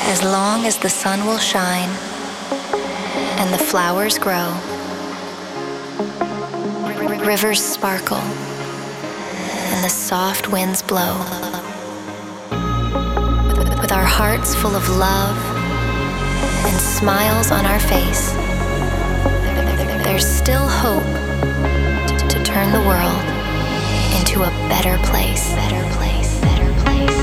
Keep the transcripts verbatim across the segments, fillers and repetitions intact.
As long as the sun will shine and the flowers grow, rivers sparkle and the soft winds blow, with our hearts full of love and smiles on our face, there's still hope to turn the world into a better place. Better place. Better place.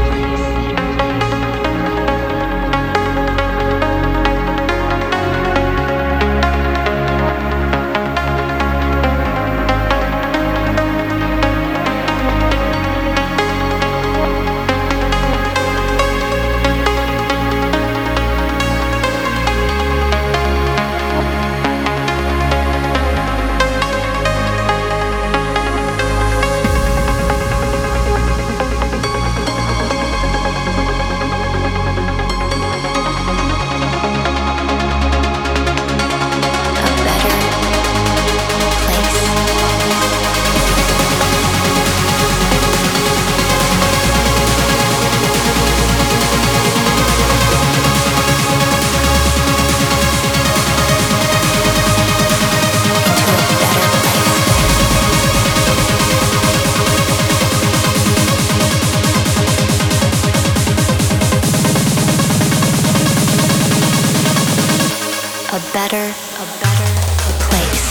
A better, a better place.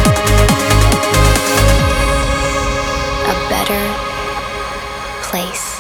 Place.